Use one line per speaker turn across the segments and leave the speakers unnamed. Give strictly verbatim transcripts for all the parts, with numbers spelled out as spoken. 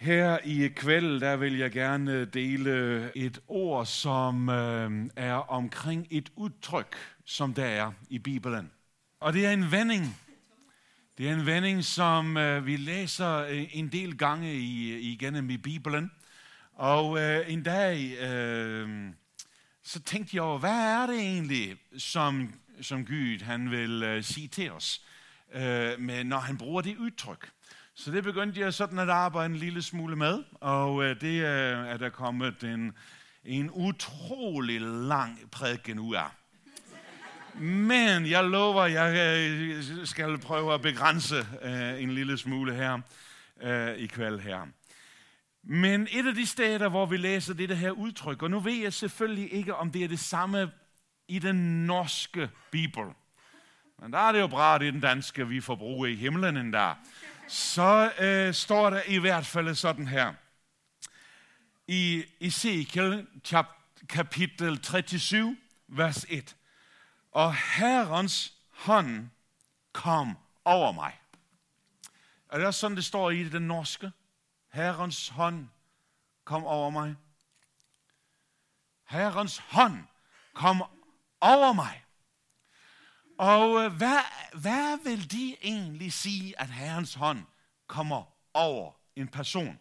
Her i kveld, der vil jeg gerne dele et ord, som øh, er omkring et udtryk, som der er i Bibelen. Og det er en vending. Det er en vending, som øh, vi læser en del gange i, igennem i Bibelen. Og øh, en dag, øh, så tænkte jeg over, hvad er det egentlig, som, som Gud han vil øh, sige til os, øh, med, når han bruger det udtryk. Så det begyndte jeg sådan at arbejde en lille smule med, og øh, det øh, er der kommet en, en utrolig lang prædiken ud af. Men jeg lover, jeg øh, skal prøve at begrænse øh, en lille smule her øh, i kveld her. Men et af de steder, hvor vi læser det her udtryk, og nu ved jeg selvfølgelig ikke, om det er det samme i den norske bibel. Men der er det jo bra, det er den danske, vi får bruge i himlen endda. Så øh, står der i hvert fald sådan her. I Ezekiel kapitel treogtyve, vers et. Og Herrens hånd kom over mig. Er det også sådan, det står i den norske? Herrens hånd kom over mig. Herrens hånd kom over mig. Og hvad, hvad vil de egentlig sige, at Herrens hånd kommer over en person?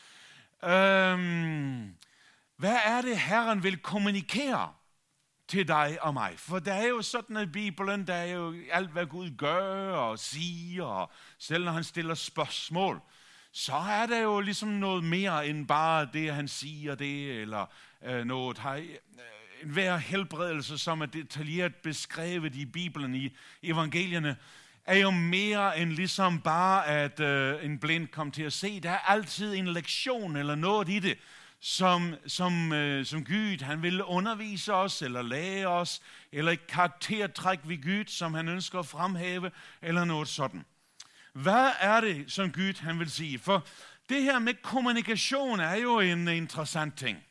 Øhm, hvad er det, Herren vil kommunikere til dig og mig? For der er jo sådan i Bibelen, der er jo alt, hvad Gud gør og siger, og selv når han stiller spørgsmål, så er der jo ligesom noget mere end bare det, han siger det, eller øh, noget her. En hver helbredelse, som er detaljeret beskrevet i Bibelen, i evangelierne, er jo mere end ligesom bare, at øh, en blind kom til at se. Der er altid en lektion eller noget i det, som, som, øh, som Gud han vil undervise os, eller lære os, eller et karaktertræk ved Gud, som han ønsker at fremhæve, eller noget sådan. Hvad er det, som Gud han vil sige? For det her med kommunikation er jo en interessant ting.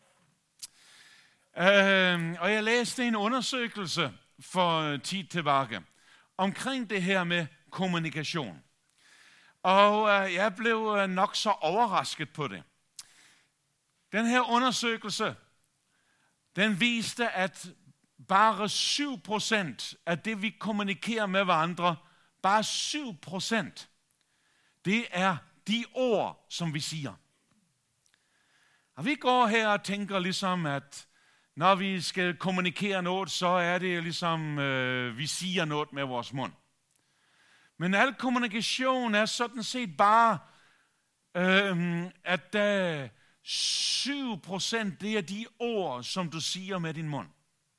Uh, og jeg læste en undersøgelse for tid tilbage omkring det her med kommunikation. Og uh, jeg blev uh, nok så overrasket på det. Den her undersøgelse, den viste, at bare syv procent af det, vi kommunikerer med hverandre, bare syv procent, det er de ord, som vi siger. Og vi går her og tænker ligesom, at når vi skal kommunikere noget, så er det ligesom, øh, vi siger noget med vores mund. Men al kommunikation er sådan set bare, øh, at der syv procent, det er de ord, som du siger med din mund.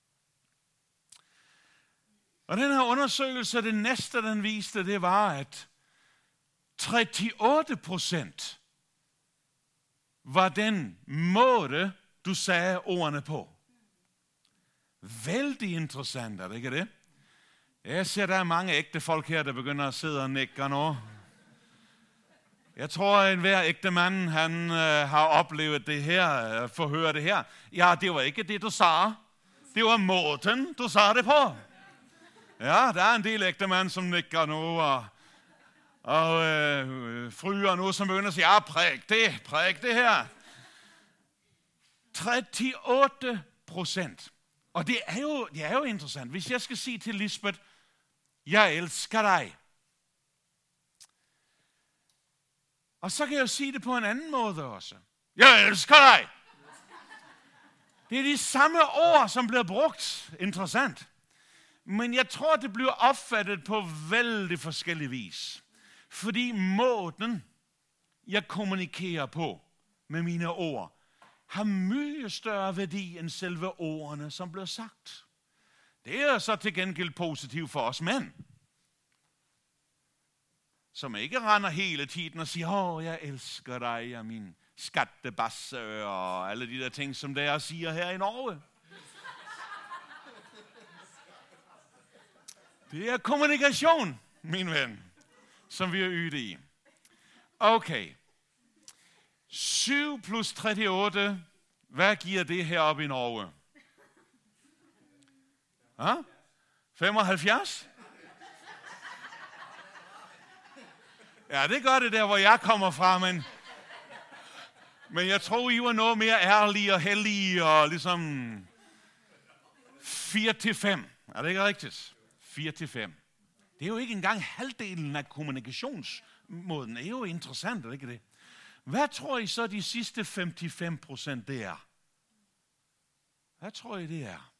Og den her undersøgelse, det næste, den viste, det var, at treogtyve procent var den måde, du sagde ordene på. Vældig interessant, er det ikke det? Jeg ser, der er mange ægte folk her, der begynder at sidde og nikke nu. Jeg tror, at enhver ægte mand, han øh, har oplevet det her, får høre det her. Ja, det var ikke det, du sagde. Det var måten, du sagde det på. Ja, der er en del ægte mand, som nikker nu, og, og øh, fryer nu, som begynder at sige, ja, præg det, præg det her. treogtyve procent. Og det er, jo, det er jo interessant. Hvis jeg skal sige til Lisbeth, jeg elsker dig. Og så kan jeg jo sige det på en anden måde også. Jeg elsker dig. Det er de samme ord, som bliver brugt. Interessant. Men jeg tror, det bliver opfattet på vældig forskellig vis. Fordi måden, jeg kommunikerer på med mine ord, har mye større værdi end selve ordene, som bliver sagt. Det er så til gengæld positivt for os mænd, som ikke render hele tiden og siger, åh, jeg elsker dig, og min skattebasse, og alle de der ting, som der siger her i Norge. Det er kommunikation, min ven, som vi er ude i. Okay. syv plus treogtyve, hvad giver det heroppe i Norge? Ha? femoghalvfjerds? Ja, det gør det der, hvor jeg kommer fra, men Men jeg tror, I var noget mere ærlige og hellige og ligesom fire til fem. Er det ikke rigtigt? fire til fem. Det er jo ikke engang halvdelen af kommunikationsmåden. Det er jo interessant, er det ikke det? Hvad tror I så de sidste fem til fem procent det er? Hvad tror I det er?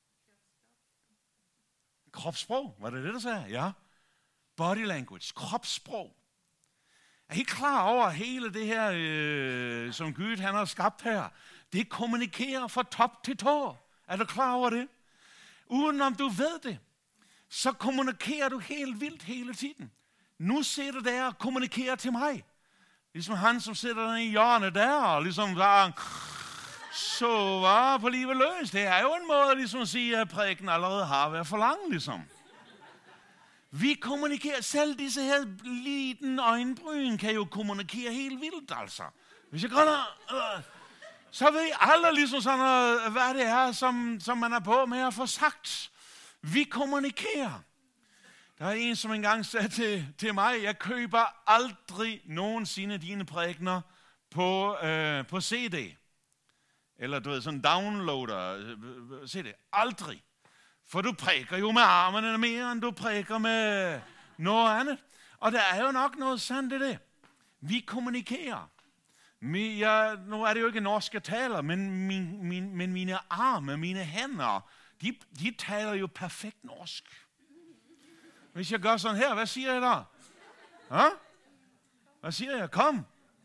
Kropssprog, var det det, der sagde? Ja. Body language, kropssprog. Er I klar over hele det her, øh, som Gud han har skabt her? Det kommunikerer fra top til tå. Er du klar over det? Uden om du ved det, så kommunikerer du helt vildt hele tiden. Nu sidder du der og kommunikerer til mig. Ligesom han, som sidder der i hjørnet der, og ligesom der, så var på livet løs. Det er jo en måde ligesom at sige, at prædiken allerede har været for lang, ligesom. Vi kommunikerer, selv disse her liten øjenbryn kan jo kommunikere helt vildt, altså. Hvis jeg går øh, så ved I aldrig ligesom sådan noget, hvad det er, som, som man er på med at få sagt. Vi kommunikerer. Der er en, som engang sagde til, til mig, jeg køber aldrig nogensinde dine prædikener på, øh, på C D. Eller du ved, sådan downloader C D. Aldrig. For du prædiker jo med armene mere, end du prædiker med noget andet. Og der er jo nok noget sandt i det. Vi kommunikerer. Jeg, nu er det jo ikke norsk, jeg taler, men, min, min, men mine arme, mine hænder, de, de taler jo perfekt norsk. Hvis jeg gør sådan her, hvad siger jeg da? Hå? Hvad siger jeg? Kom.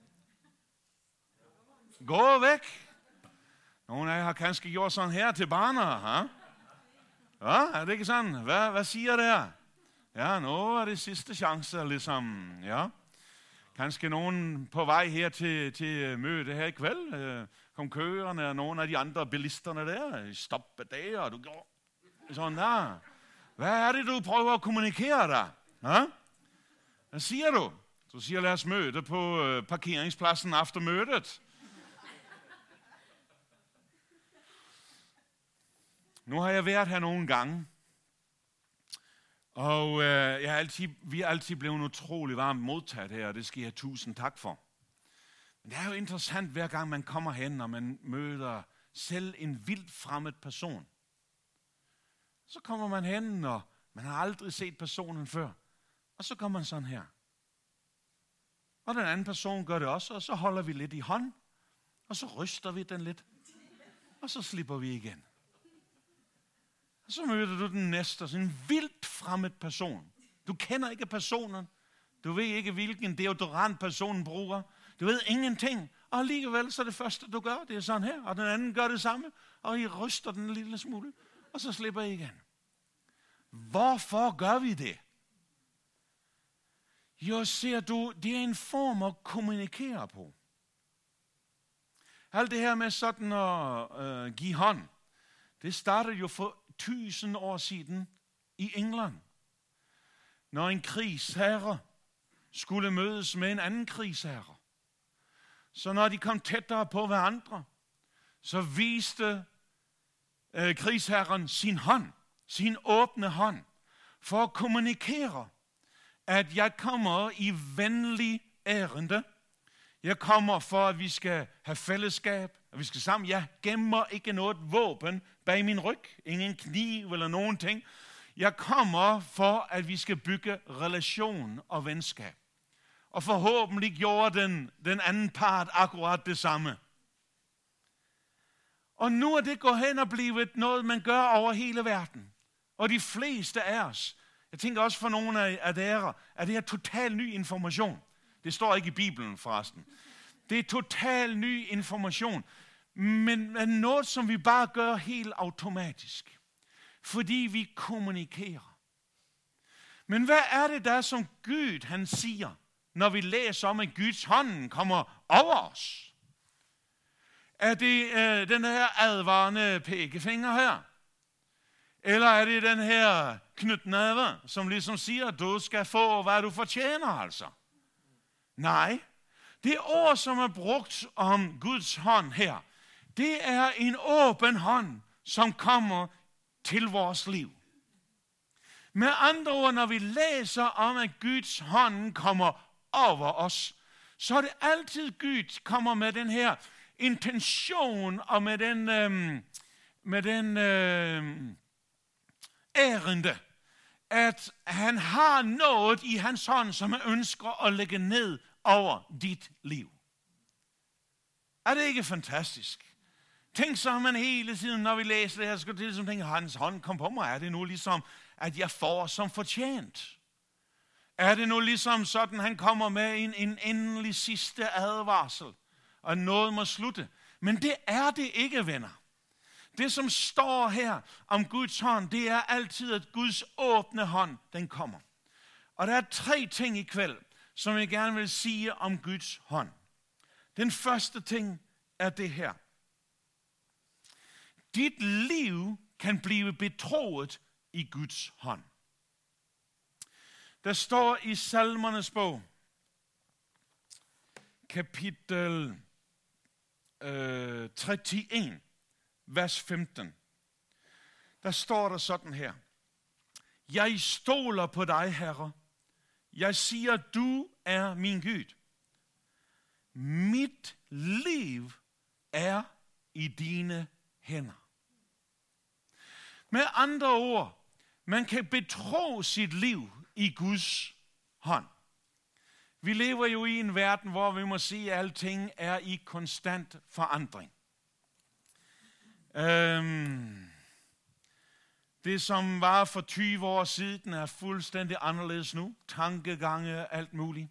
Gå væk. Nogle af jer har kanskje gjort sådan her til barnet, ha? Ja, er det ikke sådan? Hvad, hvad siger der? Ja, nu er det sidste chance, ligesom. Ja. Kanskje nogen på vej her til, til møde her i kveld. Kom kørende og nogle af de andre bilisterne der. Stoppe der, og du går sådan der. Hvad er det, du prøver at kommunikere der? Ja? Hvad siger du? Du siger, lad os møde på parkeringspladsen efter mødet. Nu har jeg været her nogle gange, og øh, jeg er altid, vi er altid blevet utrolig varmt modtaget her, og det skal jeg have tusind tak for. Men det er jo interessant, hver gang man kommer hen, og man møder selv en vildt fremmed person. Så kommer man hen, og man har aldrig set personen før, og så kommer man sådan her. Og den anden person gør det også, og så holder vi lidt i hånd, og så ryster vi den lidt, og så slipper vi igen. Og så møder du den næste, sådan en vildt fremmed person. Du kender ikke personen. Du ved ikke, hvilken deodorant personen bruger. Du ved ingenting. Og alligevel så er det første, du gør, det er sådan her. Og den anden gør det samme. Og I ryster den en lille smule. Og så slipper I igen. Hvorfor gør vi det? Jo, ser du, det er en form at kommunikere på. Alt det her med sådan at øh, give hånd, det startede jo for tusind år siden i England. Når en krigsherre skulle mødes med en anden krigsherre. Så når de kom tættere på hverandre, så viste øh, krigsherren sin hånd, sin åbne hånd, for at kommunikere, at jeg kommer i venlig ærende. Jeg kommer for, at vi skal have fællesskab, at vi skal sammen. Jeg gemmer ikke noget våben bag min ryg, ingen kniv eller nogen ting. Jeg kommer for, at vi skal bygge relation og venskab. Og forhåbentlig gjorde den, den anden part akkurat det samme. Og nu er det gået hen og blevet noget, man gør over hele verden. Og de fleste af os, jeg tænker også for nogle af dere, at det er total ny information. Det står ikke i Bibelen forresten. Det er total ny information. Men noget, som vi bare gør helt automatisk. Fordi vi kommunikerer. Men hvad er det der, som Gud han siger, når vi læser om, at Guds hånd kommer over os? Er det øh, den her advarende pegefinger her? Eller er det den her knytnæve, som ligesom siger, at du skal få, hvad du fortjener altså? Nej, det ord, som er brugt om Guds hånd her, det er en åben hånd, som kommer til vores liv. Med andre ord, når vi læser om, at Guds hånd kommer over os, så er det altid Gud kommer med den her intention og med den, øhm, med den øhm, ærende, at han har noget i hans hånd, som han ønsker at lægge ned over dit liv. Er det ikke fantastisk? Tænk så, man hele tiden, når vi læser det her, skal det ligesom tænke, hans hånd kom på mig. Er det nu ligesom, at jeg får som fortjent? Er det nu ligesom sådan, han kommer med en, en endelig sidste advarsel, og noget må slutte? Men det er det ikke, venner. Det, som står her om Guds hånd, det er altid, at Guds åbne hånd, den kommer. Og der er tre ting i kveld, som jeg gerne vil sige om Guds hånd. Den første ting er det her. Dit liv kan blive betroet i Guds hånd. Der står i Salmernes bog, kapitel øh, treogtres, vers femten. Der står der sådan her. Jeg stoler på dig, Herre. Jeg siger, du er min Gud. Mit liv er i dine hænder. Med andre ord, man kan betro sit liv i Guds hånd. Vi lever jo i en verden, hvor vi må sige, at alting er i konstant forandring. Øhm, det, som var for tyve år siden, er fuldstændig anderledes nu. Tankegange, alt muligt.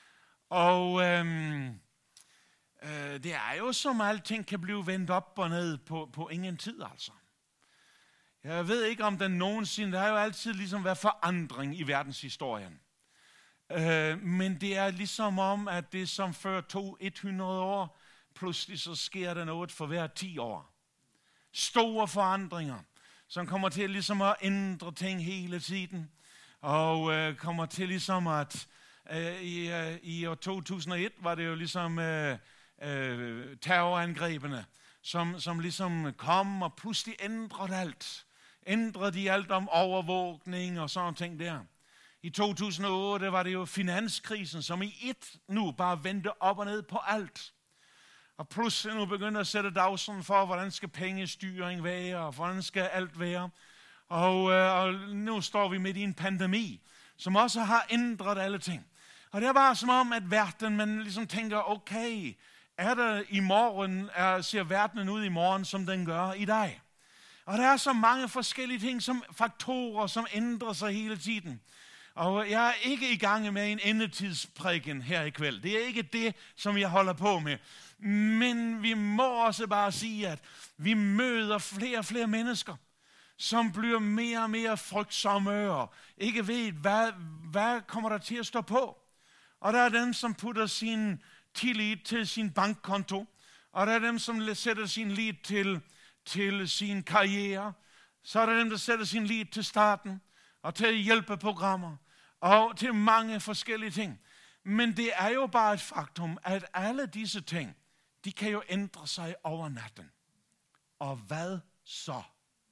Og øhm, øh, det er jo som alting kan blive vendt op og ned på, på ingen tid, altså. Jeg ved ikke, om den nogensinde, der har jo altid ligesom været forandring i verdenshistorien. Øh, men det er ligesom om, at det som før tog hundrede år, pludselig så sker der noget for hver ti år. Store forandringer, som kommer til ligesom at ændre ting hele tiden. Og øh, kommer til ligesom at, øh, i, øh, i år to tusind og et var det jo ligesom øh, øh, terrorangrebene, som, som ligesom kom og pludselig ændrede alt. Ændrede de alt om overvågning og sådan ting der. I to tusind og otte var det jo finanskrisen, som i et nu bare vendte op og ned på alt. Og pludselig nu begynder at sætte dagsorden for, hvordan skal pengestyring være, og hvordan skal alt være. Og, øh, og nu står vi midt i en pandemi, som også har ændret alle ting. Og det er bare som om, at verden, man ligesom tænker, okay, er der i morgen, er, ser verdenen ud i morgen, som den gør i dag? Og der er så mange forskellige ting, som faktorer, som ændrer sig hele tiden. Og jeg er ikke i gang med en endetidsprædiken her i kveld. Det er ikke det, som jeg holder på med. Men vi må også bare sige, at vi møder flere og flere mennesker, som bliver mere og mere frygtsomme og ikke ved, hvad, hvad kommer der til at stå på. Og der er dem, som putter sin tillid til sin bankkonto. Og der er dem, som sætter sin lid til, til sin karriere. Så er der dem, der sætter sin lid til starten og til hjælpeprogrammer og til mange forskellige ting. Men det er jo bare et faktum, at alle disse ting, de kan jo ændre sig over natten. Og hvad så?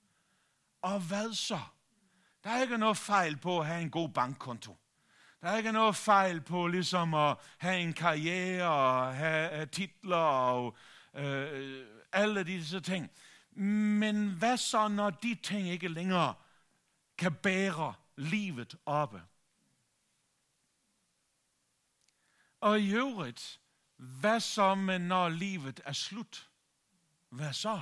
Og hvad så? Der er ikke noget fejl på at have en god bankkonto. Der er ikke noget fejl på ligesom at have en karriere og have titler og øh, alle disse ting. Men hvad så, når de ting ikke længere kan bære livet oppe? Og i øvrigt, hvad så med når livet er slut? Hvad så?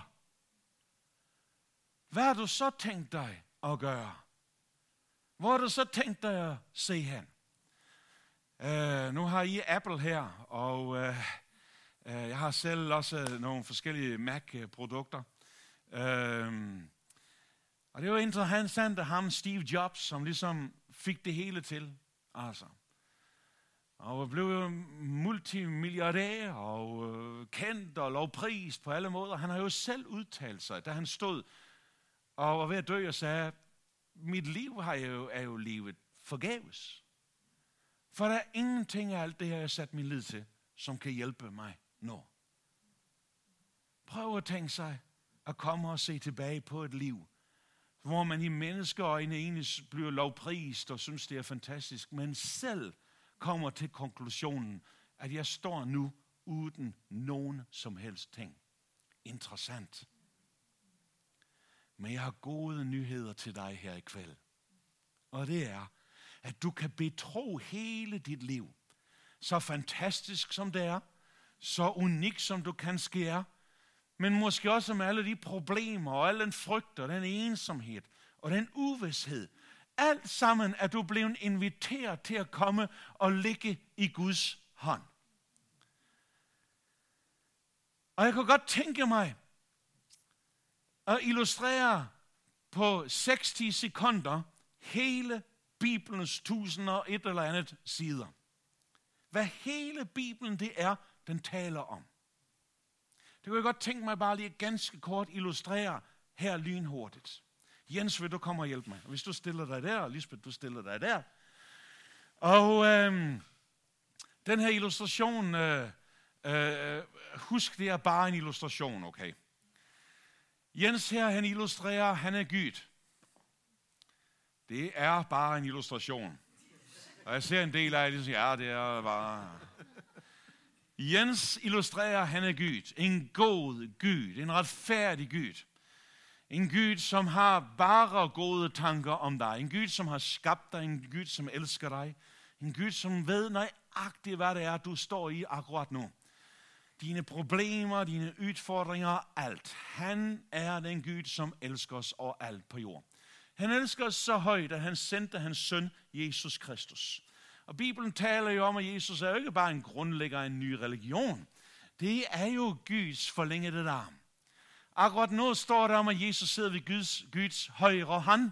Hvad har du så tænkt dig at gøre? Hvor har du så tænkt dig at se hen? Uh, nu har I Apple her, og uh, uh, jeg har selv også nogle forskellige Mac-produkter. Uh, og det var interessant, at ham Steve Jobs, som ligesom fik det hele til, altså. Og blev jo multimilliardær og øh, kendt og lovprist på alle måder. Han har jo selv udtalt sig, da han stod og var ved at dø og sagde, mit liv har jo, er jo levet forgæves. For der er ingenting af alt det her, jeg har sat min lid til, som kan hjælpe mig nu. Prøv at tænke sig at komme og se tilbage på et liv, hvor man i menneskeøjne egentlig bliver lovprist og synes, det er fantastisk, men selv kommer til konklusionen, at jeg står nu uden nogen som helst ting. Interessant. Men jeg har gode nyheder til dig her i kveld. Og det er, at du kan betro hele dit liv. Så fantastisk som det er, så unik som du kan ske, men måske også med alle de problemer og al den frygt og den ensomhed og den uvished. Alt sammen er du blevet inviteret til at komme og ligge i Guds hånd. Og jeg kunne godt tænke mig at illustrere på seks sekunder hele Bibelens tusind og et eller andet sider. Hvad hele Bibelen det er, den taler om. Det kunne jeg godt tænke mig bare lige ganske kort illustrere her lynhurtigt. Jens, vil du komme og hjælpe mig? Hvis du stiller dig der, og Lisbeth, du stiller dig der. Og øhm, den her illustration, øh, øh, husk, det er bare en illustration, okay? Jens her, han illustrerer, han er Gud. Det er bare en illustration. Og jeg ser en del af det, ja, det er bare... Jens illustrerer, han er Gud. En god Gud, en retfærdig Gud. En Gud, som har bare gode tanker om dig. En Gud, som har skabt dig. En Gud, som elsker dig. En Gud, som ved nøjagtigt, hvad det er, du står i akkurat nu. Dine problemer, dine udfordringer, alt. Han er den Gud, som elsker os og alt på jord. Han elsker os så højt, at han sendte hans søn, Jesus Kristus. Og Bibelen taler jo om, at Jesus er jo ikke bare en grundlægger af en ny religion. Det er jo Guds forlængede arm. Akkurat nu står der om, at Jesus sidder ved Guds, Guds højre hånd.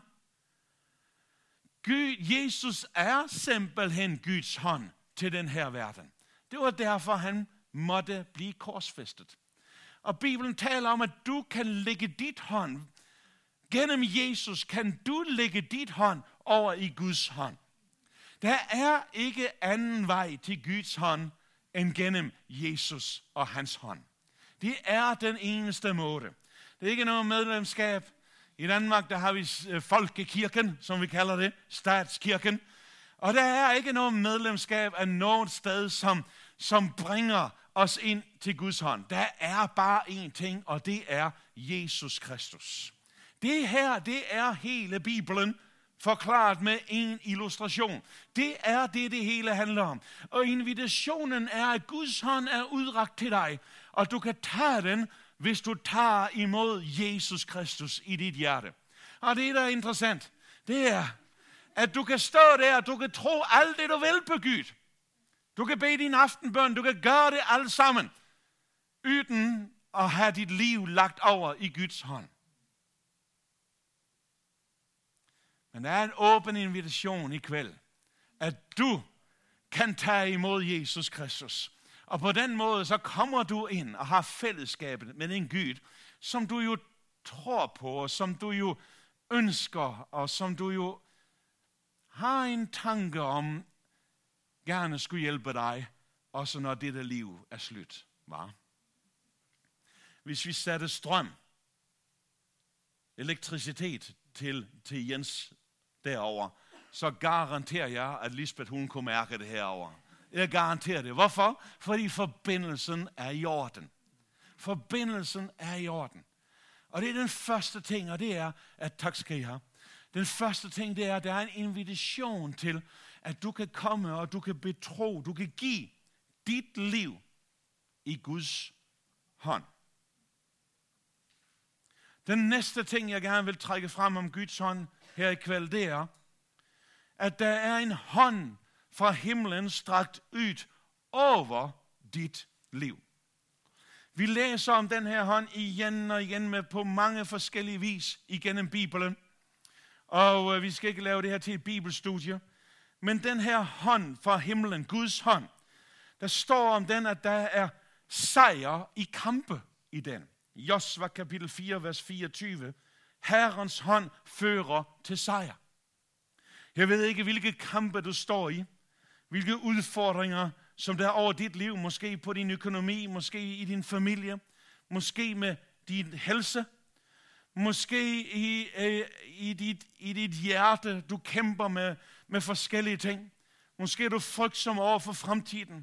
Gud, Jesus er simpelthen Guds hånd til den her verden. Det var derfor, han måtte blive korsfæstet. Og Bibelen taler om, at du kan lægge dit hånd, gennem Jesus kan du lægge dit hånd over i Guds hånd. Der er ikke anden vej til Guds hånd, end gennem Jesus og hans hånd. Det er den eneste måde. Det er ikke noget medlemskab. I Danmark, der har vi folkekirken, som vi kalder det, statskirken. Og der er ikke noget medlemskab af noget sted, som, som bringer os ind til Guds hånd. Der er bare én ting, og det er Jesus Kristus. Det her, det er hele Bibelen, forklaret med en illustration. Det er det, det hele handler om. Og invitationen er, at Guds hånd er udrakt til dig, og du kan tage den, hvis du tager imod Jesus Kristus i dit hjerte. Og det, der er interessant, det er, at du kan stå der, og du kan tro alt det, du vil på Gud. Du kan bede din aftenbøn, du kan gøre det alt sammen, uden at have dit liv lagt over i Guds hånd. Men der er en åben invitation i kveld, at du kan tage imod Jesus Kristus. Og på den måde, så kommer du ind og har fællesskabet med en Gud, som du jo tror på, og som du jo ønsker, og som du jo har en tanke om, gerne skulle hjælpe dig, også når dette liv er slut. Var? Hvis vi satte strøm, elektricitet til, til Jens derover, så garanterer jeg, at Lisbeth hun kunne mærke det herover. Jeg garanterer det. Hvorfor? Fordi forbindelsen er i orden. Forbindelsen er i orden. Og det er den første ting, og det er, at tak skal I have. Den første ting, det er, at der er en invitation til, at du kan komme, og du kan betro, du kan give dit liv i Guds hånd. Den næste ting, jeg gerne vil trække frem om Guds hånd her i kveld, det er, at der er en hånd fra himlen strakt ud over dit liv. Vi læser om den her hånd igen og igen med på mange forskellige vis igennem Bibelen. Og vi skal ikke lave det her til et bibelstudie. Men den her hånd fra himlen, Guds hånd, der står om den, at der er sejr i kampe i den. Josva kapitel fire, vers fireogtyve. Herrens hånd fører til sejr. Jeg ved ikke, hvilke kampe du står i. Hvilke udfordringer, som der er over dit liv. Måske på din økonomi, måske i din familie. Måske med din helse. Måske i, øh, i, dit, i dit hjerte, du kæmper med, med forskellige ting. Måske er du frygtsom over for fremtiden.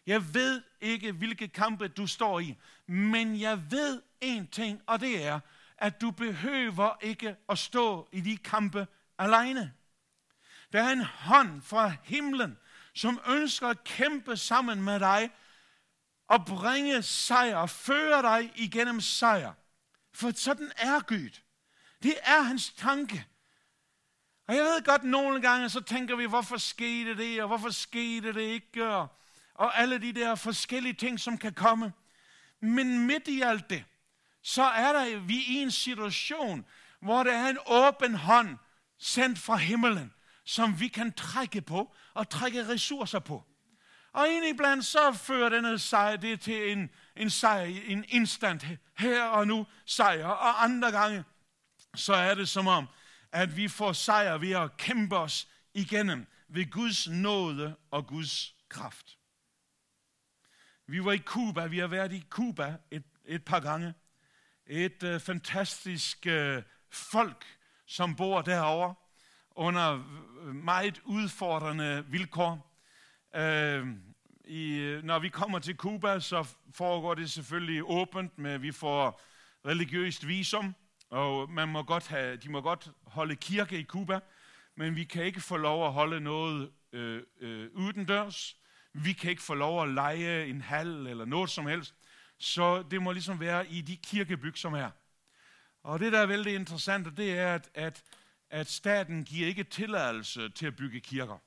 Jeg ved ikke, hvilke kampe du står i, men jeg ved en ting, og det er, at du behøver ikke at stå i de kampe alene. Der er en hånd fra himlen, som ønsker at kæmpe sammen med dig og bringe sejr og føre dig igennem sejr. For sådan er Gud. Det er hans tanke. Og jeg ved godt, nogle gange så tænker vi, hvorfor skete det, og hvorfor skete det ikke, og, og alle de der forskellige ting, som kan komme. Men midt i alt det, så er der vi i en situation, hvor der er en åben hånd, sendt fra himlen, som vi kan trække på, og trække ressourcer på. Og indiblandt så fører denne sejr det til en, en sejr, en instant her og nu sejr. Og andre gange, så er det som om, at vi får sejr ved at kæmpe os igennem ved Guds nåde og Guds kraft. Vi var i Cuba, vi har været i Cuba et, et par gange. Et uh, fantastisk uh, folk, som bor derovre under meget udfordrende vilkår. Uh, i, når vi kommer til Cuba, så foregår det selvfølgelig åbent, med vi får religiøst visum, og man må godt have, de må godt holde kirke i Cuba, men vi kan ikke få lov at holde noget øh, øh, udendørs. Vi kan ikke få lov at leje en hal eller noget som helst. Så det må ligesom være i de kirkebyg, som er. Og det, der er vældig interessant, det er, at, at, at staten giver ikke tilladelse til at bygge kirker.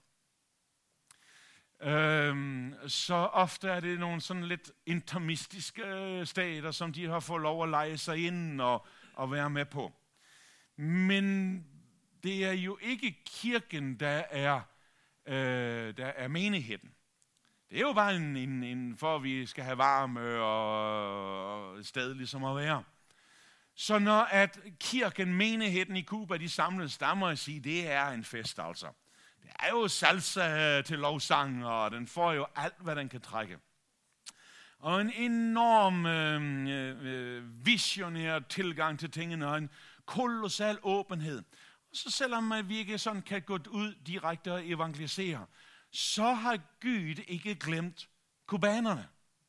Øhm, så ofte er det nogle sådan lidt intermistiske stater, som de har fået lov at leje sig ind og, og være med på. Men det er jo ikke kirken, der er, øh, der er menigheden. Det er jo bare en, en, en, for at vi skal have varme og, og sted ligesom at være. Så når at kirken, menigheden i Cuba, de samles, der må jeg sige, det er en fest altså. Det er jo salsa til lovsang, og den får jo alt, hvad den kan trække. Og en enorm øh, øh, visionær tilgang til tingene, og en kolossal åbenhed. Og så selvom vi ikke sådan kan gå ud direkte og evangelisere, så har Gud ikke glemt kubanerne.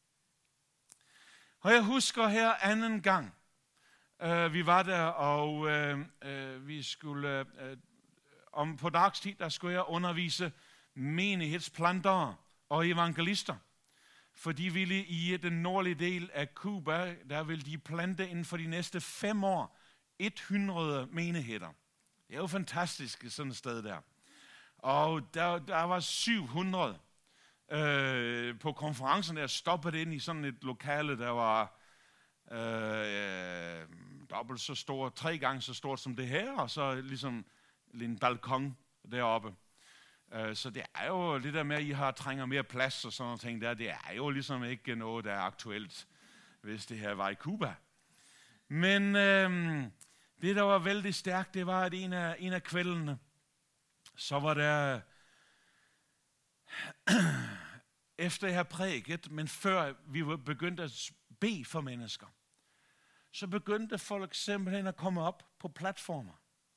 Og jeg husker her anden gang, øh, vi var der, og øh, øh, vi skulle, øh, om på dagstid, der skulle jeg undervise menighedsplantere og evangelister. For de ville i den nordlige del af Cuba, der ville de plante inden for de næste fem år hundrede menigheder. Det er jo fantastisk sådan et sted der. Og der, der var syv hundrede øh, på konferencen, der stoppet ind i sådan et lokale, der var øh, dobbelt så stort, tre gange så stort som det her, og så ligesom en balkon deroppe. Øh, så det er jo det der med, at I har trænger mere plads og sådan noget ting der, det er jo ligesom ikke noget, der er aktuelt, hvis det her var i Cuba. Men øh, det, der var vældig stærkt, det var, at en af, en af kvældene, så var der, efter jeg havde prædiket, men før vi var begyndt at bede for mennesker, så begyndte folk simpelthen at komme op på platformer.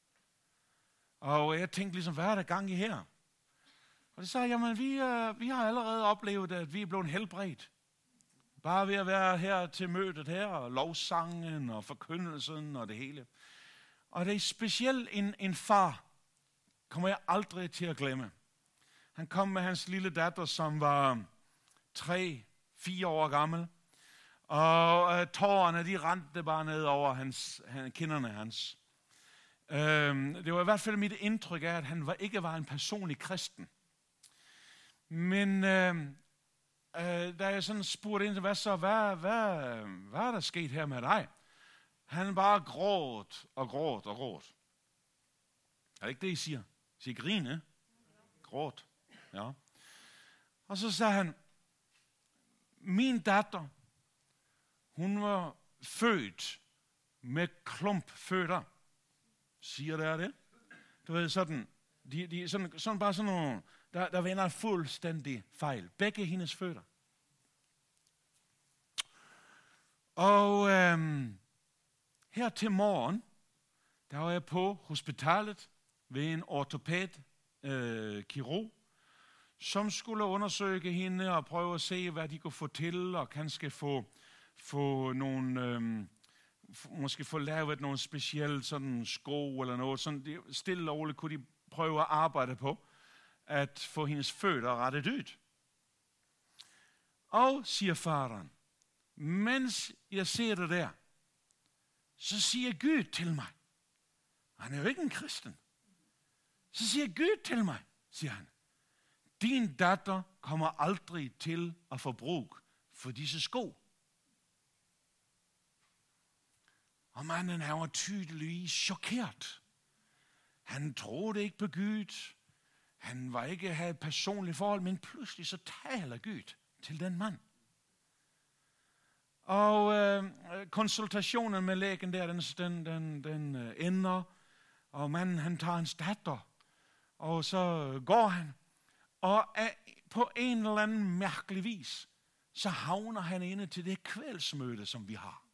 Og jeg tænkte ligesom, hvad er der gang i her? Og det sagde, jamen vi, uh, vi har allerede oplevet, at vi er blevet helbredt. Bare ved at være her til mødet her, og lovsangen og forkyndelsen og det hele. Og det er specielt en, en far, kommer jeg aldrig til at glemme. Han kom med hans lille datter, som var tre, fire år gammel. Og øh, tårerne, de rendte bare ned over hans, han, kinderne hans. Øhm, det var i hvert fald mit indtryk af, at han var, ikke var en personlig kristen. Men øh, øh, da jeg sådan spurgte ind til, hvad så, hvad, hvad, hvad er der sket her med dig? Han bare gråt og gråt og gråt. Er det ikke det, I siger? I siger grine? Gråt. Ja. Og så sagde han, min datter, hun var født med klumpfødder. Siger det er det? Du ved, sådan, de, de, sådan, sådan bare sådan nogle, der, der vender fuldstændig fejl. Begge hendes fødder. Og øhm, her til morgen, der var jeg på hospitalet ved en ortopæd, øh, kirurg, som skulle undersøge hende og prøve at se, hvad de kunne få til, og kanskje få, få nogle, øhm, måske få lavet nogle specielle sådan sko eller noget. Sådan stille og roligt kunne de prøve at arbejde på, at få hendes fødder rettet ud. Og, siger faderen, mens jeg ser det der, så siger Gud til mig, han er jo ikke en kristen, så siger Gud til mig, siger han, din datter kommer aldrig til at få brug for disse sko. Og manden, han var tydeligvis chokeret. Han troede ikke på Gud. Han var ikke havde et personligt forhold, men pludselig så taler Gud til den mand. Og øh, konsultationen med lægen der, den, den, den, den øh, ender, og manden han tager hans datter, og så går han. Og af, på en eller anden mærkelig vis, så havner han inde til det kveldsmøde, som vi har.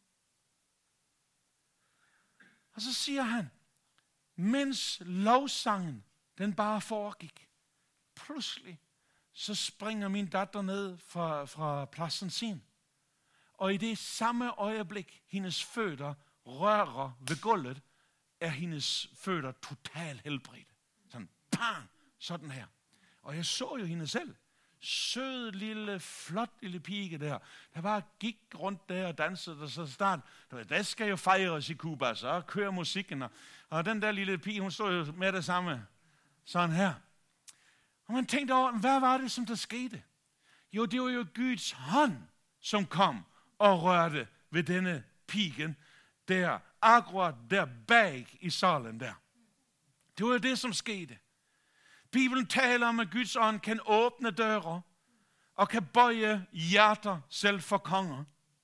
Og så siger han, mens lovsangen, den bare foregik, pludselig, så springer min datter ned fra, fra pladsen sin. Og i det samme øjeblik, hendes fødder rører ved gulvet, er hendes fødder totalt helbredt. Sådan, bang, sådan her. Og jeg så jo hende selv. Sød, lille, flot lille pige der, der bare gik rundt der og dansede, og så start. Der skal jo fejres i Cuba, så kører musikken. Og, og den der lille pige, hun stod jo med det samme, sådan her. Og man tænkte over, hvad var det, som der skete? Jo, det var jo Guds hånd, som kom og rørte ved denne pigen der, akkurat der bag i salen der. Det var jo det, som skete. Bibelen taler om, at Guds ånd kan åbne døre og kan bøje hjerter selv for konger.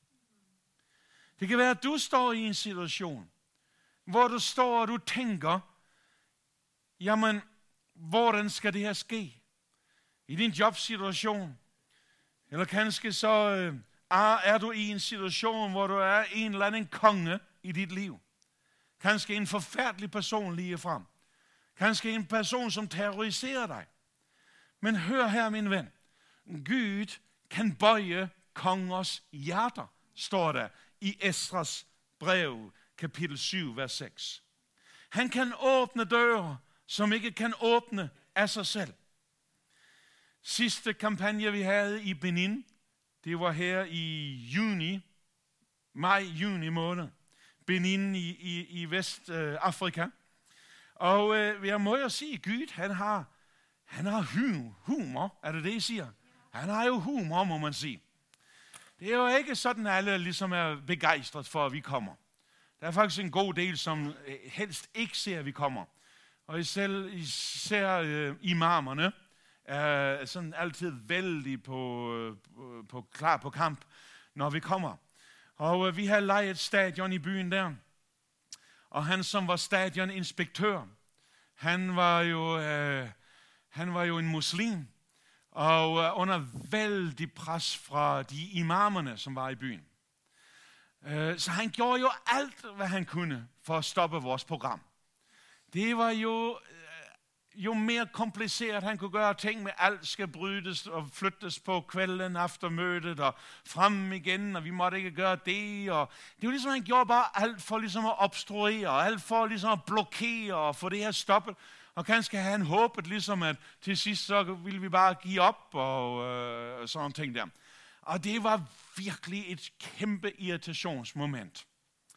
Det kan være, at du står i en situation, hvor du står og du tænker, jamen, hvordan skal det her ske? I din jobsituation. Eller kanskje så øh, er du i en situation, hvor du er en eller anden konge i dit liv. Kanskje en forfærdelig person lige frem. Kanskje en person, som terroriserer dig. Men hør her, min ven. Gud kan bøje kongers hjerter, står der i Esdras brev, kapitel syv, vers seks. Han kan åbne døre, som ikke kan åbne af sig selv. Sidste kampagne, vi havde i Benin, det var her i juni, maj-juni måned. Benin i, i, i Vestafrika. Og øh, jeg må jo sige, Gud, han har, han har humor, er det det, I siger? Han har jo humor, må man sige. Det er jo ikke sådan, at alle ligesom er begejstret for, at vi kommer. Der er faktisk en god del, som helst ikke ser, at vi kommer. Og især, især øh, imamerne er sådan altid vældig på, på, på, klar på kamp, når vi kommer. Og øh, vi har lejet et stadion i byen der. Og han, som var stadioninspektør, han var jo, øh, han var jo en muslim, og øh, under vældig pres fra de imamerne, som var i byen. Øh, så han gjorde jo alt, hvad han kunne for at stoppe vores program. Det var jo, øh, jo mere kompliceret han kunne gøre ting med, alt skal brydes og flyttes på kvelden efter mødet og frem igen, og vi måtte ikke gøre det. Og det var ligesom, han gjorde bare alt for ligesom at obstruere, alt for ligesom at blokere og få det her stoppet. Og kanskje havde han håbet ligesom, at til sidst så ville vi bare give op og øh, sådan ting der. Og det var virkelig et kæmpe irritationsmoment.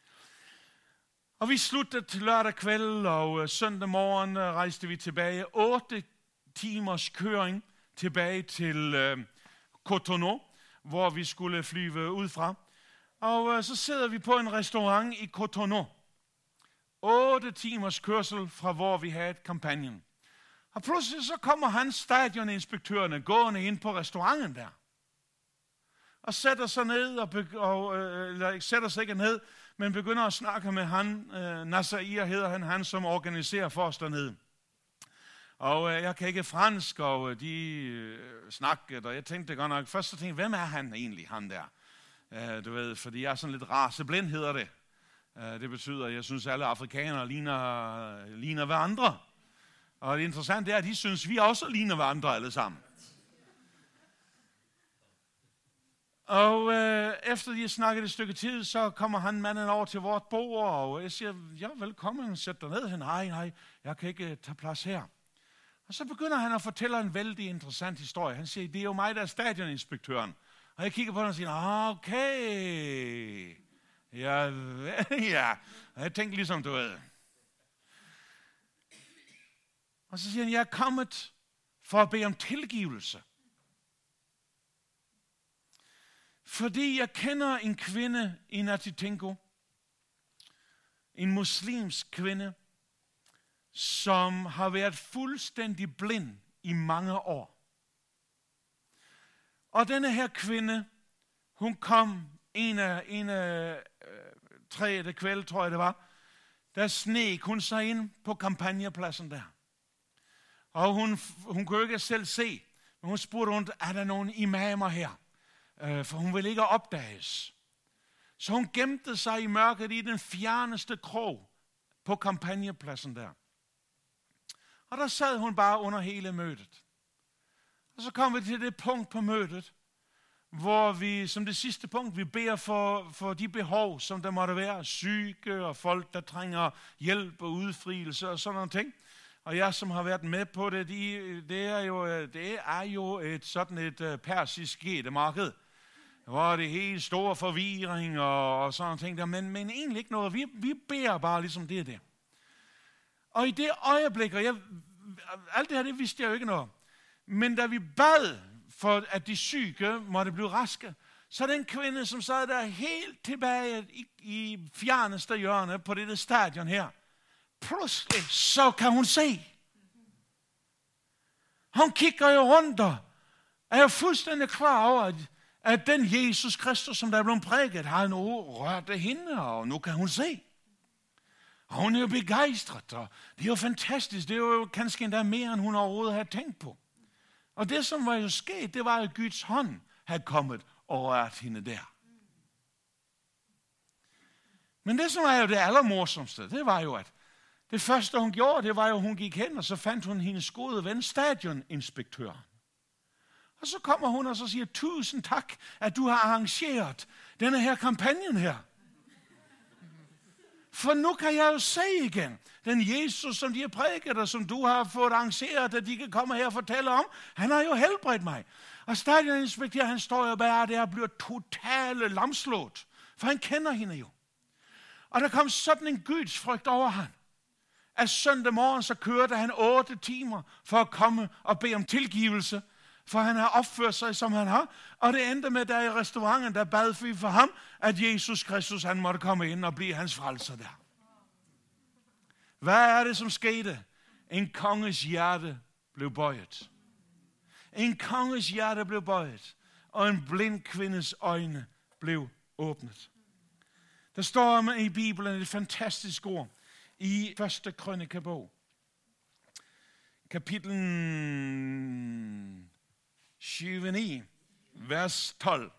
Og vi sluttede til lørdag kveld, og øh, søndag morgen øh, rejste vi tilbage. Otte timers køring tilbage til øh, Cotonou, hvor vi skulle flyve ud fra. Og øh, så sidder vi på en restaurant i Cotonou. Otte timers kørsel fra, hvor vi havde kampagnen. Og pludselig så kommer han, stadioninspektørerne, gående ind på restauranten der. Og sætter sig ned, og, og øh, eller sætter sig ikke ned, men begynder at snakke med han, øh, Nasser hedder han, han som organiserer for os dernede. Og øh, jeg kan ikke fransk, og øh, de øh, snakkede, og jeg tænkte godt nok, først så tænkte jeg, hvem er han egentlig, han der? Øh, du ved, fordi jeg er sådan lidt raceblind, hedder det. Øh, det betyder, at jeg synes, at alle afrikanere ligner, ligner hverandre. Og det interessante er, at de synes, at vi også ligner hverandre alle sammen. Og øh, efter de har snakket et stykke tid, så kommer han manden over til vort bord, og jeg siger, ja, velkommen, sæt dig ned. Nej, nej, jeg kan ikke tage plads her. Og så begynder han at fortælle en vældig interessant historie. Han siger, det er jo mig, der er stadioninspektøren. Og jeg kigger på ham og siger, okay, ja, ja. Og jeg tænkte ligesom, du ved. Og så siger han, jeg er kommet for at bede om tilgivelse. Fordi jeg kender en kvinde i Natitenko, en muslimsk kvinde, som har været fuldstændig blind i mange år. Og denne her kvinde, hun kom en af, en af øh, tredje kvæld, tror jeg det var, der snek hun sig ind på kampagnepladsen der. Og hun, hun kunne ikke selv se, men hun spurgte rundt, er der nogen imamer her? Øh, for hun ville ikke opdages. Så hun gemte sig i mørket i den fjerneste krog på kampagnepladsen der. Og der sad hun bare under hele mødet. Og så kom vi til det punkt på mødet, hvor vi som det sidste punkt, vi beder for, for de behov, som der måtte være, syge og folk, der trænger hjælp og udfrielse og sådan nogle ting. Og jeg, som har været med på det, de, det, er jo, det er jo et sådan et persisk marked, hvor det er helt store forvirring og, og sådan nogle ting der, men, men egentlig ikke noget. Vi, vi beder bare ligesom det der. Og i det øjeblik, og jeg, alt det her, det vidste jeg jo ikke noget. Men da vi bad for, at de syge måtte blive raske, så den kvinde, som sad der helt tilbage i, i fjerneste hjørne på dette stadion her, pludselig så kan hun se. Hun kigger jo rundt og er jo fuldstændig klar over, at, at den Jesus Kristus, som der er blevet prædiket, har nu rørt hende, og nu kan hun se. Og hun er jo begejstret, og det er jo fantastisk. Det er jo kanskje endda mere, end hun overhovedet havde tænkt på. Og det, som var jo sket, det var, at Guds hånd havde kommet og rørt hende der. Men det, som er jo det allermorsomste, det var jo, at det første, hun gjorde, det var jo, at hun gik hen, og så fandt hun hendes gode ven, stadioninspektøren. Og så kommer hun og så siger, tusind tak, at du har arrangeret denne her kampagnen her. For nu kan jeg jo se igen, den Jesus, som de har prædiket, og som du har fået arrangeret, at de kan komme her og fortælle om, han har jo helbredt mig. Og stadioninspektøren, han står jo bare der og bliver totalt lamslået, for han kender hende jo. Og der kom sådan en Guds frygt over ham, at søndag morgen så kørte han otte timer for at komme og bede om tilgivelse, for han har opført sig, som han har. Og det endte med, der i restauranten, der bad vi for ham, at Jesus Kristus, han måtte komme ind og blive hans frelser der. Hvad er det, som skete? En konges hjerte blev bøjet. En konges hjerte blev bøjet, og en blind kvindes øjne blev åbnet. Der står i Bibelen et fantastisk ord i første krønikebog, kapitlen tyve, vers tolv.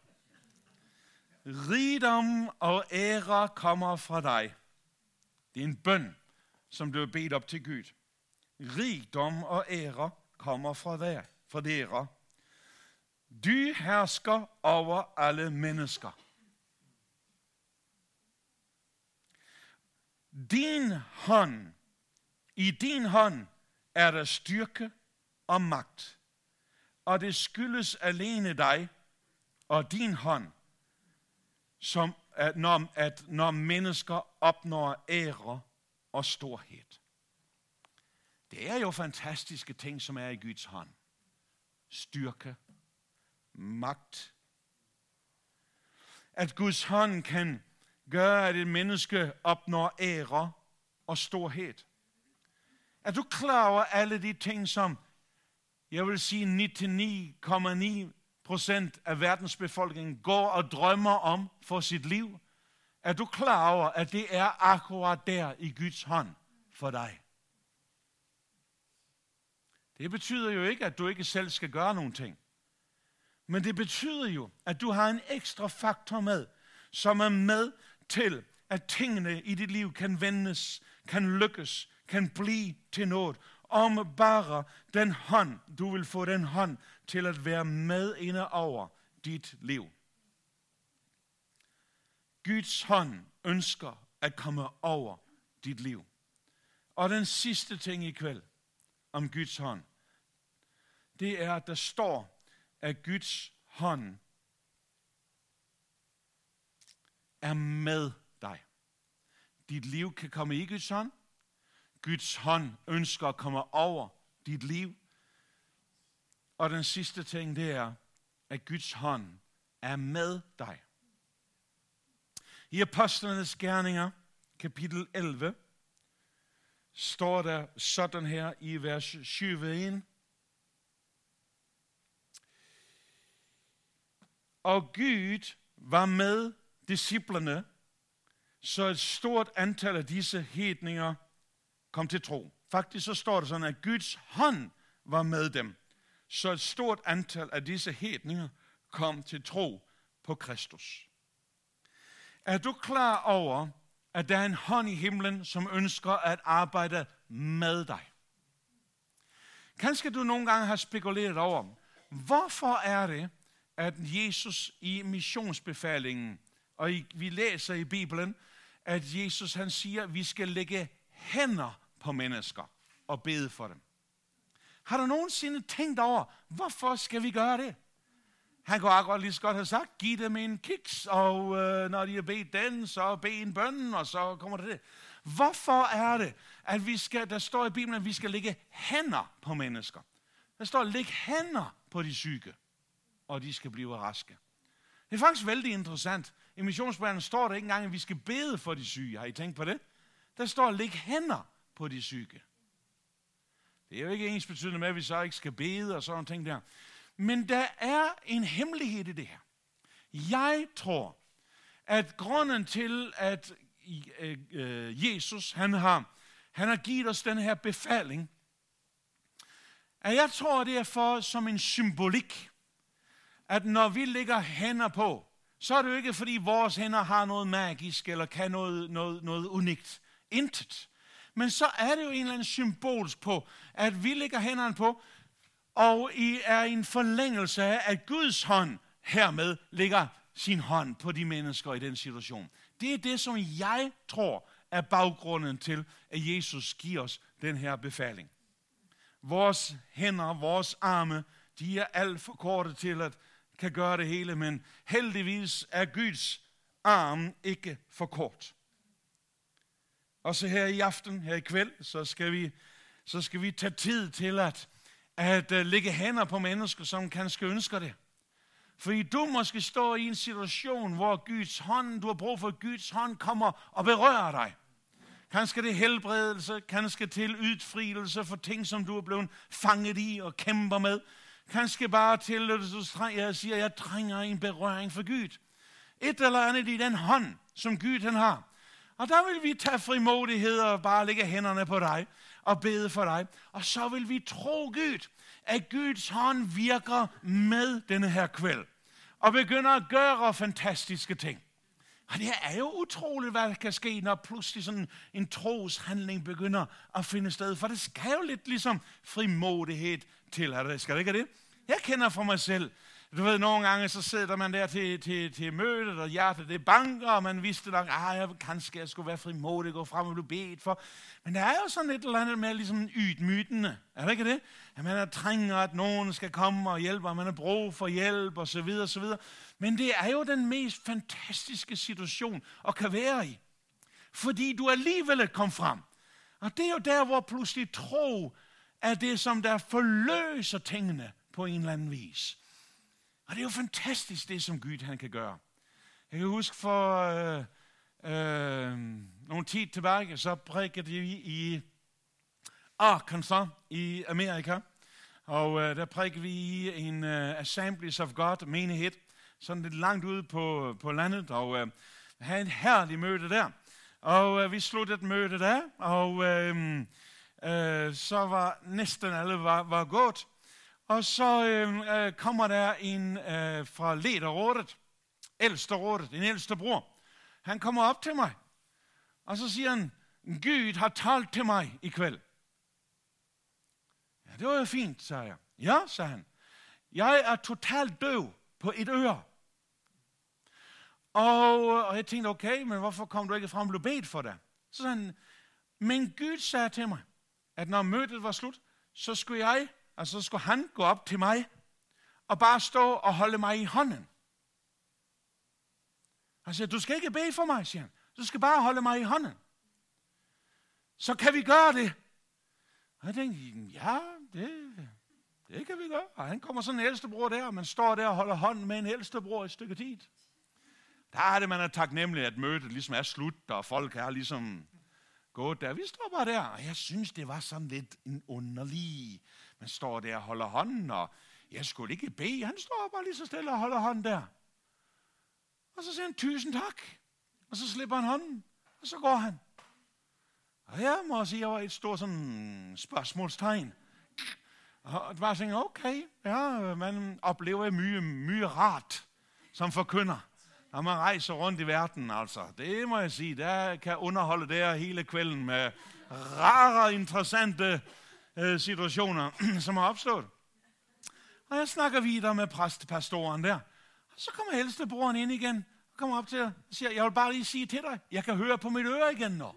Rigdom og ære kommer fra dig. Det er en bøn, som blev bedt op til Gud. Rigdom og ære kommer fra dig, fra dere. Du hersker over alle mennesker. Din hånd, i din hånd er der styrke og magt. Og det skyldes alene dig og din hånd, som at når, at når mennesker opnår ære og storhed. Det er jo fantastiske ting, som er i Guds hånd. Styrke, magt. At Guds hånd kan gøre, at et menneske opnår ære og storhed. Er du klar over alle de ting, som jeg vil sige nioghalvfems komma ni procent af verdens befolkning går og drømmer om for sit liv? Er du klar over, at det er akkurat der i Guds hånd for dig? Det betyder jo ikke, at du ikke selv skal gøre nogle ting. Men det betyder jo, at du har en ekstra faktor med, som er med til, at tingene i dit liv kan vendes, kan lykkes, kan blive til noget. Om bare den hånd, du vil få den hånd til at være med inde over dit liv. Guds hånd ønsker at komme over dit liv. Og den sidste ting i kveld om Guds hånd, det er, at der står, at Guds hånd er med dig. Dit liv kan komme i Guds hånd. Guds hånd ønsker at komme over dit liv. Og den sidste ting, det er, at Guds hånd er med dig. I Apostlenes Gerninger, kapitel elleve, står der sådan her i vers tyve. Og Gud var med disciplerne, så et stort antal af disse hedninger kom til tro. Faktisk så står det sådan, at Guds hånd var med dem, så et stort antal af disse hedninger kom til tro på Kristus. Er du klar over, at der er en hånd i himlen, som ønsker at arbejde med dig? Kanskje du nogle gange har spekuleret over, hvorfor er det, at Jesus i missionsbefalingen, og vi læser i Bibelen, at Jesus han siger, at vi skal lægge hænder på mennesker og bede for dem. Har du nogensinde tænkt over, hvorfor skal vi gøre det? Han kunne akkurat lige så godt have sagt, giv dem en kiks, og øh, når de har bedt den, så bed en bøn, og så kommer det det. Hvorfor er det, at vi skal, der står i Bibelen, at vi skal lægge hænder på mennesker? Der står, læg hænder på de syge, og de skal blive raske. Det er faktisk vældig interessant. I missionsplanen står der ikke engang, at vi skal bede for de syge. Har I tænkt på det? Der står, læg hænder på de syge. Det er jo ikke ens betydende med, at vi så ikke skal bede og sådan ting der. Men der er en hemmelighed i det her. Jeg tror, at grunden til, at Jesus han har, han har givet os den her befaling, at jeg tror, det er for som en symbolik, at når vi lægger hænder på, så er det jo ikke, fordi vores hænder har noget magisk, eller kan noget, noget, noget unikt. Intet. Men så er det jo en eller anden symbolsk på, at vi lægger hænderne på, og I er en forlængelse af, at Guds hånd hermed lægger sin hånd på de mennesker i den situation. Det er det, som jeg tror er baggrunden til, at Jesus giver os den her befaling. Vores hænder, vores arme, de er alt for korte til at kan gøre det hele, men heldigvis er Guds arm ikke for kort. Og så her i aften, her i kveld, så skal vi, så skal vi tage tid til at, at uh, lægge hænder på mennesker, som kanskje ønsker det. Fordi du måske står i en situation, hvor Guds hånd, du har brug for, at Guds hånd kommer og berører dig. Kanskje det er helbredelse, kanskje til udfrielse for ting, som du er blevet fanget i og kæmper med. Kanskje bare til, at du siger, at jeg trænger en berøring for Gud. Et eller andet i den hånd, som Gud han har. Og der vil vi tage frimodighed og bare lægge hænderne på dig og bede for dig. Og så vil vi tro Gud, at Guds hånd virker med denne her kvæld. Og begynder at gøre fantastiske ting. Og det er jo utroligt, hvad der kan ske, når pludselig sådan en troshandling begynder at finde sted. For det skal jo lidt ligesom frimodighed til. Skal det ikke det? Jeg kender for mig selv. Du ved, nogle gange så sidder man der til, til, til mødet, og hjertet det banker, og man vidste nok, ah, jeg, kanskje jeg skulle være frimodig, gå frem og blive bedt for. Men der er jo sådan et eller andet med ligesom ydmygende. Er det ikke det? At man er trænger, at nogen skal komme og hjælpe, og man har brug for hjælp, og så videre, og så videre. Men det er jo den mest fantastiske situation at kan være i. Fordi du alligevel kom frem. Og det er jo der, hvor pludselig tro er det, som der forløser tingene på en eller anden vis. Og det er jo fantastisk, det som Gud han kan gøre. Jeg kan huske for øh, øh, nogle tid tilbage, så prædikede vi i Arkansas i Amerika. Og øh, der prædikede vi i en uh, Assemblies of God menighed, sådan lidt langt ude på, på landet. Og øh, vi havde en herlig møde der. Og øh, vi sluttede mødet der, og øh, øh, så var næsten alle var, var gået. Og så øh, kommer der en øh, fra lederrådet, ældste rådet, en ældste bror. Han kommer op til mig, og så siger han, Gud har talt til mig i kveld. Ja, det var jo fint, sagde jeg. Ja, sagde han. Jeg er totalt døv på et øre. Og, og jeg tænkte, okay, men hvorfor kom du ikke frem og blev bedt for det? Så sagde han, men Gud sagde til mig, at når mødet var slut, så skulle jeg, altså så skulle han gå op til mig, og bare stå og holde mig i hånden. Han siger, du skal ikke bede for mig, siger han. Du skal bare holde mig i hånden. Så kan vi gøre det. Og jeg tænkte, ja, det, det kan vi gøre. Og han kommer sådan en ældstebror der, og man står der og holder hånden med en ældstebror et stykke tid. Der er det, man er taknemmelig, at mødet ligesom er slut, og folk er ligesom gået der. Vi står bare der, og jeg synes, det var sådan lidt en underlig. Man står der og holder hånden, og jeg skulle ikke bede. Han står bare lige så stille og holder hånden der. Og så siger han, tusind tak. Og så slipper han hånden, og så går han. Og jeg må sige, jeg var et stort sådan spørgsmålstegn. Og det var sådan, okay, ja, man oplever mye, mye rart som forkynder, når man rejser rundt i verden, altså. Det må jeg sige, der kan underholde der hele kvælden med rare og interessante øh, situationer, som har opstået. Og jeg snakker videre med præstepastoren der. Og så kommer ældstebroren ind igen, og kommer op til dig og siger, jeg vil bare lige sige til dig, jeg kan høre på mit øre igen nu.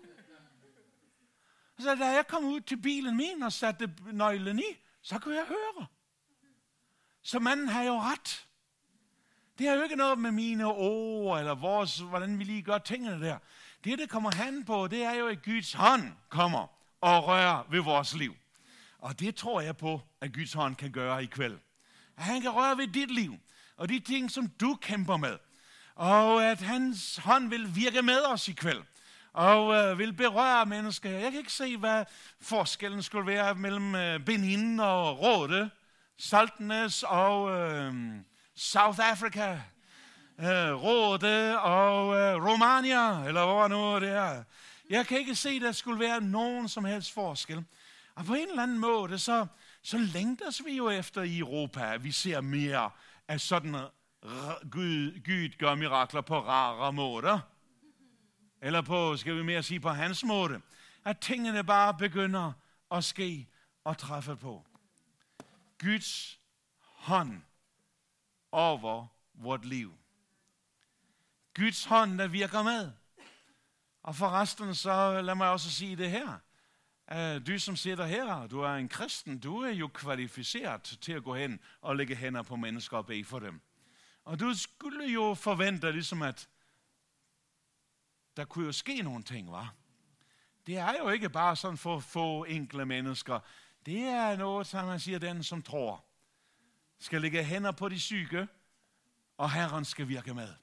Så da jeg kom ud til bilen min og satte nøglen i, så kunne jeg høre. Så manden har jo ret. Det har jo ikke noget med mine ord, eller vores, hvordan vi lige gør tingene der. Det, det kommer han på, det er jo, at Guds hånd kommer og rører ved vores liv. Og det tror jeg på, at Guds hånd kan gøre i kveld. At han kan røre ved dit liv, og de ting, som du kæmper med. Og at hans hånd vil virke med os i kveld. Og øh, vil berøre mennesker. Jeg kan ikke se, hvad forskellen skulle være mellem øh, Benin og Råde, Saltnes og øh, South Africa, øh, Råde og øh, Romania, eller hvor nu det er. Jeg kan ikke se, at der skulle være nogen som helst forskel. Og på en eller anden måde, så, så længtes vi jo efter i Europa, at vi ser mere af sådan, Gud, Gud gør mirakler på rare måder. Eller på, skal vi mere sige, på hans måde. At tingene bare begynder at ske og træffe på. Guds hånd over vort liv. Guds hånd, der virker med. Og forresten, så lad mig også sige det her. Du som sidder her, du er en kristen, du er jo kvalificeret til at gå hen og lægge hænder på mennesker og bede for dem. Og du skulle jo forvente, ligesom at der kunne jo ske nogle ting, hva'? Det er jo ikke bare sådan for få enkle mennesker. Det er noget, som man siger, den som tror, skal lægge hænder på de syge, og Herren skal virke med.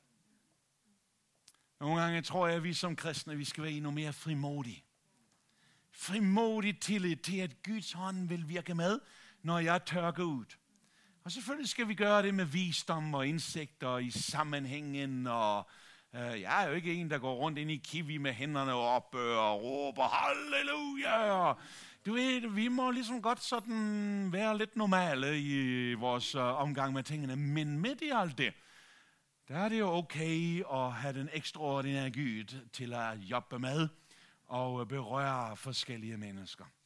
Nogle gange tror jeg, at vi som kristne, vi skal være endnu mere frimodige. Frimodig tillid til, at Guds hånd vil virke med, når jeg tør gå ud. Og selvfølgelig skal vi gøre det med visdom og indsigter i sammenhængen. Og øh, jeg er jo ikke en, der går rundt ind i Kiwi med hænderne op og råber halleluja. Du ved, vi må ligesom godt sådan være lidt normale i vores uh, omgang med tingene. Men midt i alt det, der er det jo okay at have den ekstraordinære Gud til at jobbe med og berøre forskellige mennesker.